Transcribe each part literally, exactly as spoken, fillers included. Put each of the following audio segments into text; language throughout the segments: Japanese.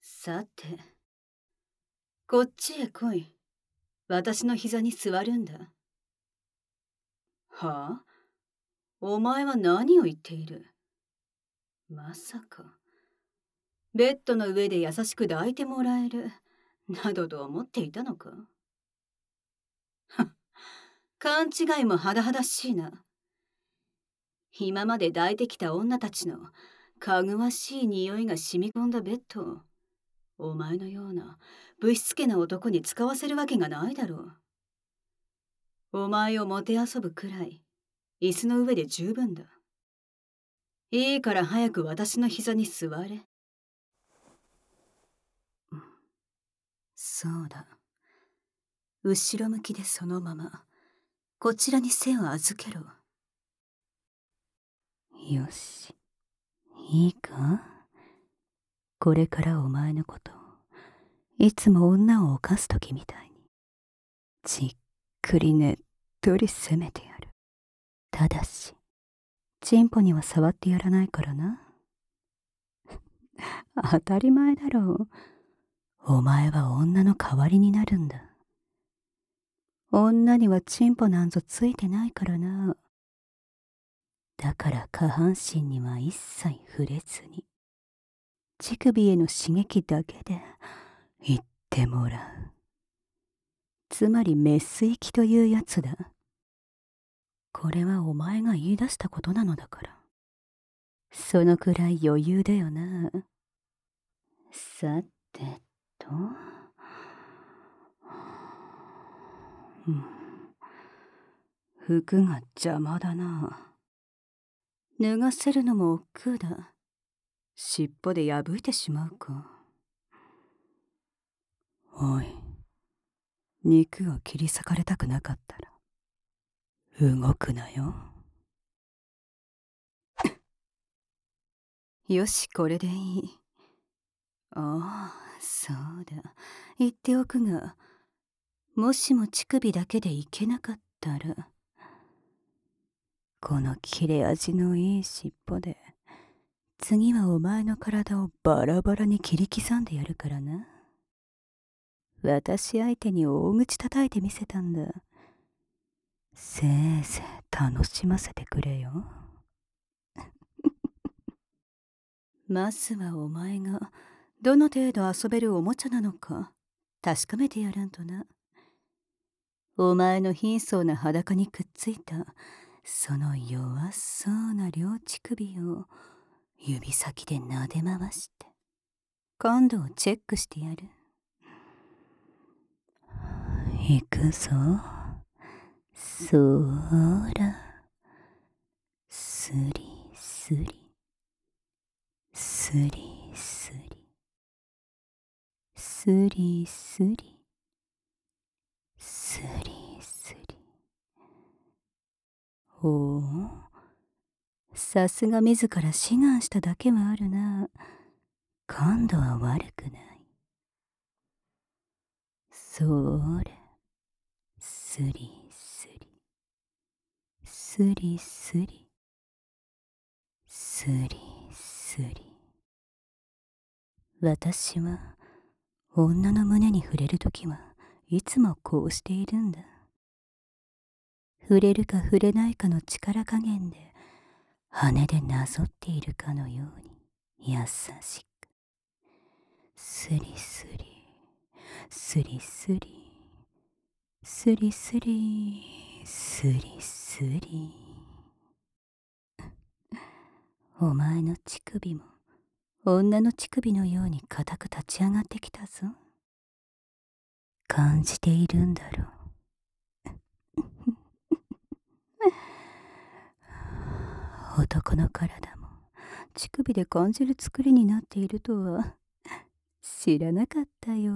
さて、こっちへ来い。私の膝に座るんだ。はあ？お前は何を言っている？まさか、ベッドの上で優しく抱いてもらえる、などと思っていたのか？はっ、勘違いも甚だしいな。今まで抱いてきた女たちのかぐわしい匂いが染み込んだベッドを、お前のようなぶしつけな男に使わせるわけがないだろう。お前をもてあそぶくらい、椅子の上で十分だ。いいから早く私の膝に座れ。うん、そうだ。後ろ向きでそのまま、こちらに背を預けろ。よし。いいか？これからお前のこと、いつも女を犯すときみたいに、じっくりねっとり責めてやる。ただし、チンポには触ってやらないからな。当たり前だろう。お前は女の代わりになるんだ。女にはチンポなんぞついてないからな。だから下半身には一切触れずに、乳首への刺激だけで言ってもらう。つまりメス行きというやつだ。これはお前が言い出したことなのだから。そのくらい余裕だよな。さてと、うん、服が邪魔だな。脱がせるのも億劫だ。尻尾で破いてしまうか。おい、肉を切り裂かれたくなかったら動くなよ。よし、これでいい。ああ、そうだ。言っておくが、もしも乳首だけでいけなかったら、この切れ味のいい尻尾で、次はお前の体をバラバラに切り刻んでやるからな。私相手に大口叩いてみせたんだ。せいぜい楽しませてくれよ。まずはお前がどの程度遊べるおもちゃなのか確かめてやらんとな。お前の貧相な裸にくっついたその弱そうな両乳首を指先で撫で回して感度をチェックしてやる。行くぞ。そーら、スリスリスリスリスリスリスリスリ。ほう、さすが自ら志願しただけはあるな。感度は悪くない。それ、スリスリスリスリスリスリ。私は女の胸に触れるときはいつもこうしているんだ。触れるか触れないかの力加減で羽でなぞっているかのように優しく、スリスリスリスリスリスリスリスリ。お前の乳首も女の乳首のように固く立ち上がってきたぞ。感じているんだろう。男の体も乳首で感じる作りになっているとは知らなかったよ。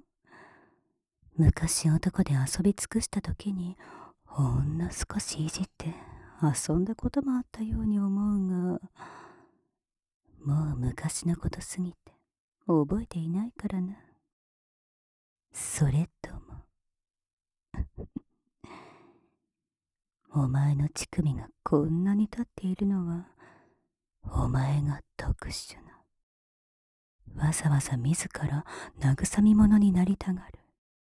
昔男で遊び尽くした時にほんの少しいじって遊んだこともあったように思うが、もう昔のことすぎて覚えていないからな。それともお前の乳首がこんなに立っているのはお前が特殊なわざわざ自ら慰み者になりたがる。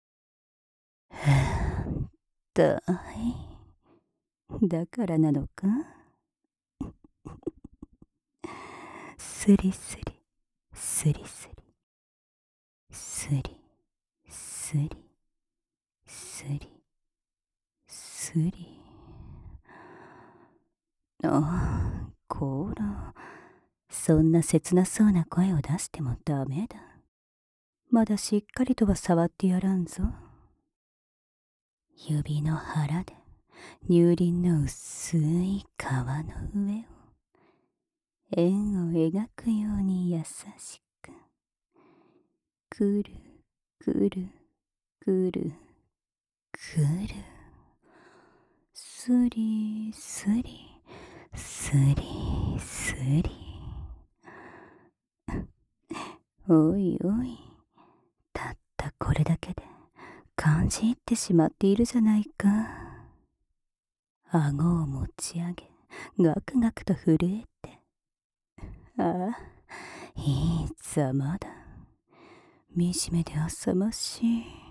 だいだからなのか。スリスリスリスリスリスリスリスリ。ああ、こら、そんな切なそうな声を出してもダメだ。まだしっかりとは触ってやらんぞ。指の腹で乳輪の薄い皮の上を円を描くように優しく、くるくるくるくる、すりすりすりすり。おいおい、たったこれだけで感じ入ってしまっているじゃないか。顎を持ち上げ、ガクガクと震えて。ああ、いいざまだ。惨めで浅まし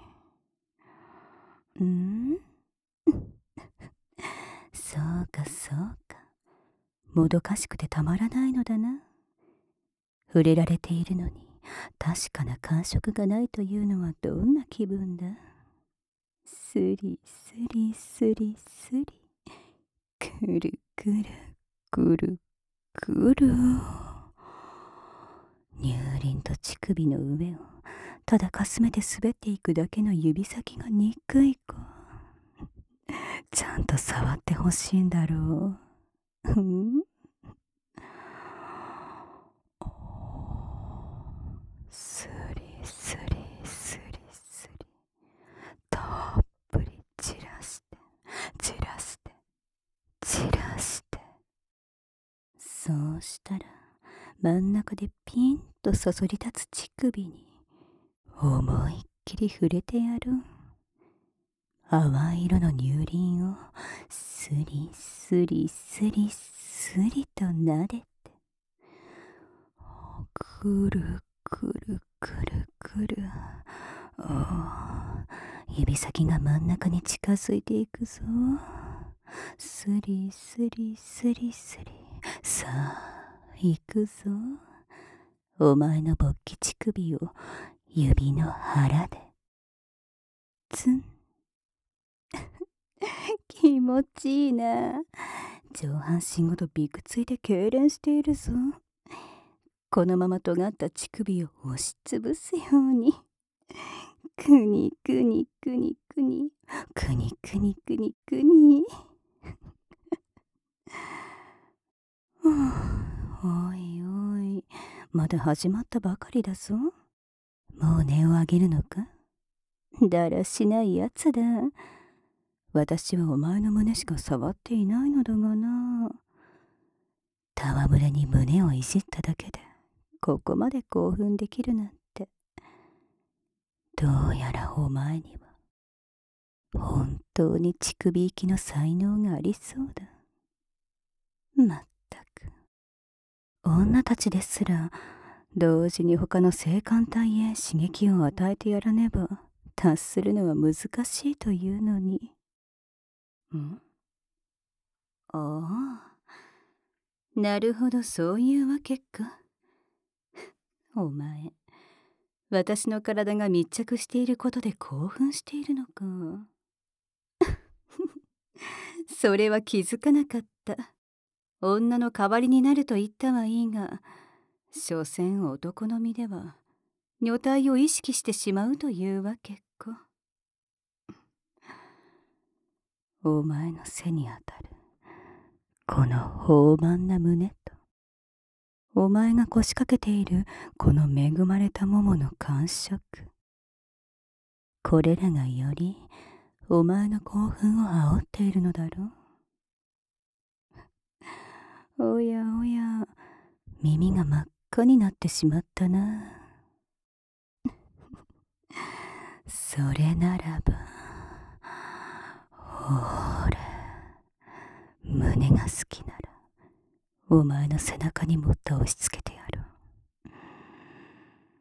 い。んそうかそうか。もどかしくてたまらないのだな。触れられているのに確かな感触がないというのはどんな気分だ。スリスリスリスリ、くるくるくるくる。乳輪と乳首の上をただかすめて滑っていくだけの指先が憎い子。ちゃんと触ってほしいんだろう。うんスリスリスリスリ、たっぷり散らして散らして散らして。そうしたら真ん中でピンとそそり立つ乳首に思いっきり触れてやる。淡い色の乳輪をスリスリスリスリと撫でて、くるくるくるくる。指先が真ん中に近づいていくぞ。スリスリスリスリ、さあ行くぞ。お前の勃起乳首を指の腹でツン。気持ちいいな。上半身ごとびくついて痙攣しているぞ。このまま尖った乳首を押しつぶすように。くにくにくにくにくにくにくにくに。おいおい、まだ始まったばかりだぞ。もう音を上げるのか。だらしないやつだ。私はお前の胸しか触っていないのだがな。戯れに胸をいじっただけでここまで興奮できるなんて。どうやらお前には本当に乳首行きの才能がありそうだ。まったく、女たちですら同時に他の性感帯へ刺激を与えてやらねば達するのは難しいというのに。んああ、なるほど、そういうわけか。お前、私の体が密着していることで興奮しているのか。それは気づかなかった。女の代わりになると言ったはいいが、所詮男の身では女体を意識してしまうというわけか。お前の背にあたるこの豊満な胸と、お前が腰掛けているこの恵まれたももの感触、これらがよりお前の興奮を煽っているのだろう。おやおや、耳が真っ赤になってしまったな。それならば、ほれ、胸が好きならお前の背中にもっと押し付けてやる。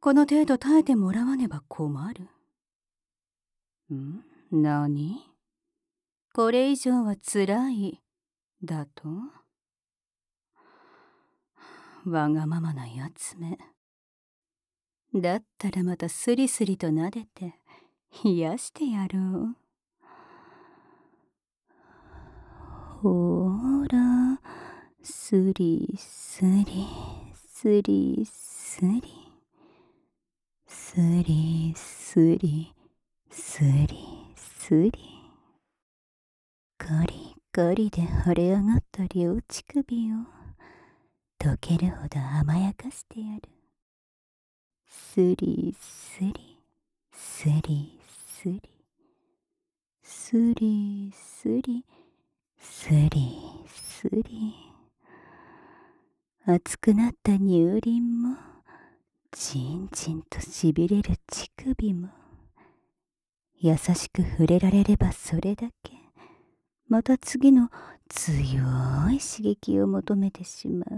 この程度耐えてもらわねば困る。ん？何？これ以上はつらい、だと？わがままなやつめ。だったらまたスリスリと撫でて癒してやろう。ほーら、スリスリスリスリスリスリスリスリ、カリカリで腫れ上がった両乳首を溶けるほど甘やかしてやる。スリスリスリスリスリスリスリスリ、熱くなった乳輪もじんじんとしびれる乳首も優しく触れられればそれだけまた次の強い刺激を求めてしま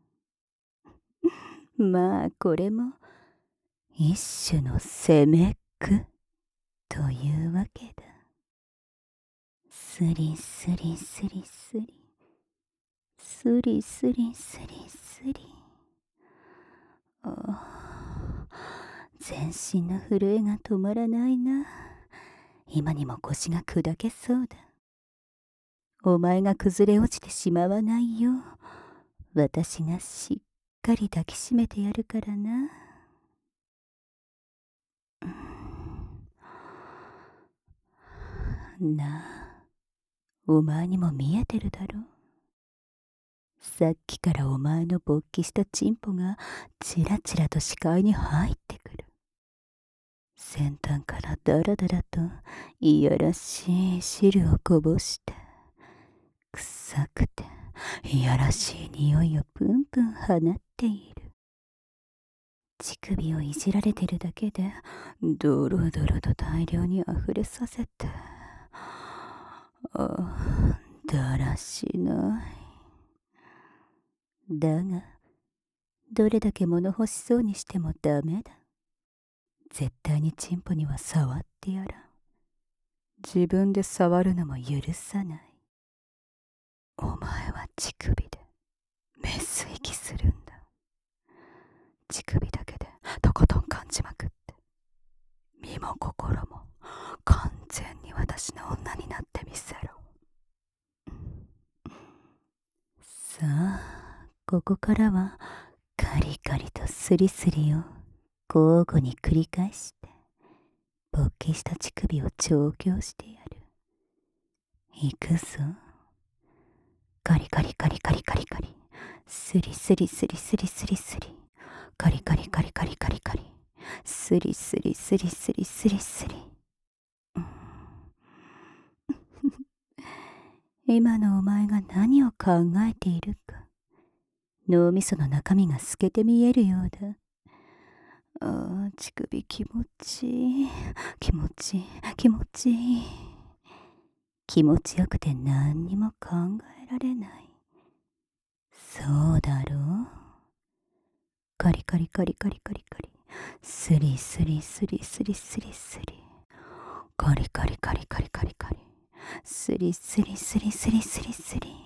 う。まあこれも一種の攻め苦というわけだ。スリスリスリスリスリスリスリスリ、ああ、全身の震えが止まらないな。今にも腰が砕けそうだ。お前が崩れ落ちてしまわないよう私がしっかり抱きしめてやるからな。なあ、お前にも見えてるだろ。さっきからお前の勃起したチンポがチラチラと視界に入ってくる。先端からダラダラといやらしい汁をこぼして臭くていやらしい匂いをプンプン放っている。乳首をいじられてるだけでドロドロと大量にあふれさせて、あ、だらしない。だがどれだけ物欲しそうにしてもダメだ。絶対にチンポには触ってやらん。自分で触るのも許さない。お前は乳首でメス息するんだ。乳首だけでとことん感じまくって身も心も完全に私の女になってみせろ。さあここからはカリカリとスリスリを交互に繰り返して勃起した乳首を調教してやる。いくぞ。カリカリカリカリカリカリスリスリスリスリスリスリカリカリカリカリカリカリスリスリスリスリスリスリ、今のお前が何を考えているか脳みその中身が透けて見えるようだ。ああ、乳首気持ちいい気持ちいい気持ちいい気持ちよくて何にも考えられない。そうだろう。カリカリカリカリカリカリスリスリスリスリスリスリカリカリカリカリカリカリスリスリスリスリスリスリ、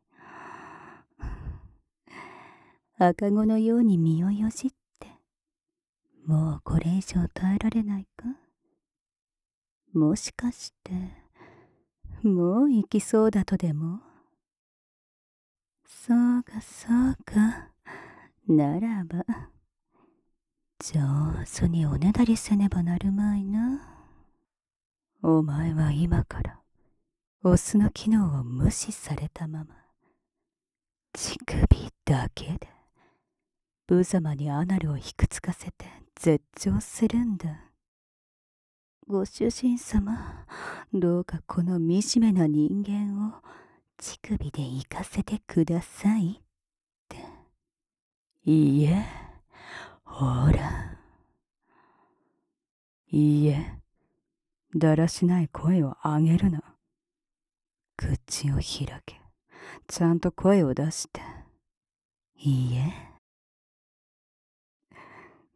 赤子のように身をよじってもうこれ以上耐えられないか。もしかしてもう行きそうだとでも。そうかそうか、ならば上手におねだりせねばなるまいな。お前は今からオスの機能を無視されたまま乳首だけで無様にアナルをひくつかせて絶頂するんだ。ご主人様、どうかこの惨めな人間を乳首で行かせてくださいって。いいえ、ほら。いいえ、だらしない声を上げるな。口を開け、ちゃんと声を出して。いいえ。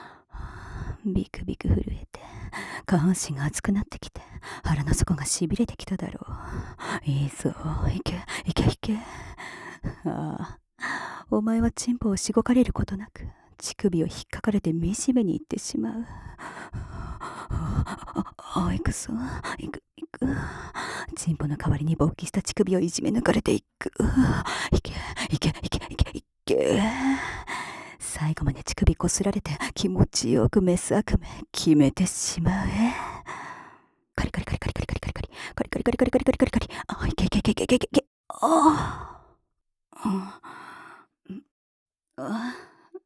ビクビク震えて下半身が熱くなってきて腹の底がしびれてきただろう。いいぞ、いけいけいけ。ああ、お前はチンポをしごかれることなく乳首を引っかかれて惨めにいってしまう。ああ、行くぞ、行く行く。チンポの代わりに勃起した乳首をいじめ抜かれていく。いけいけいけいけいけ。最後まで乳首こすられて気持ちよくメス悪夢決めてしまえ。カリカリカリカリカリカリカリカリカリカリカリカリカリカリカリカリ。あ、いけいけいけいけいけいけ。あああ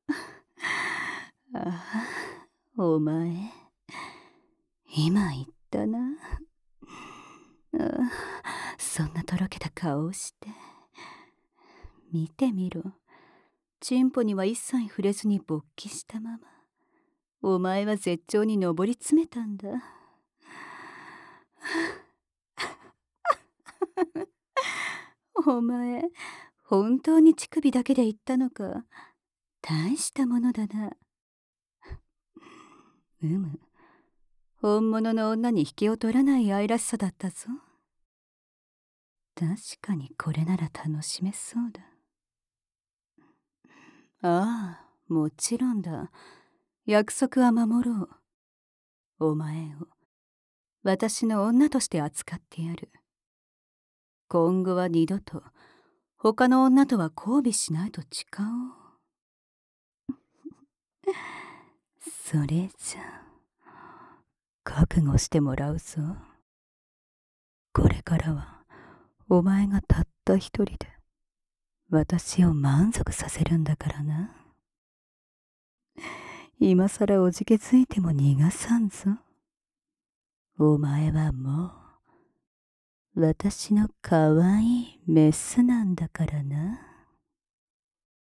あ、お前今言ったな。あ、そんなとろけた顔をして見てみろ。チンポには一切触れずに勃起したままお前は絶頂に上り詰めたんだ。お前本当に乳首だけで言ったのか。大したものだな。うむ、本物の女に引けを取らない愛らしさだったぞ。確かにこれなら楽しめそうだ。ああ、もちろんだ。約束は守ろう。お前を私の女として扱ってやる。今後は二度と他の女とは交尾しないと誓おう。それじゃ覚悟してもらうぞ。これからはお前がたった一人で私を満足させるんだからな。今さらおじけづいても逃がさんぞ。お前はもう私のかわいいメスなんだからな。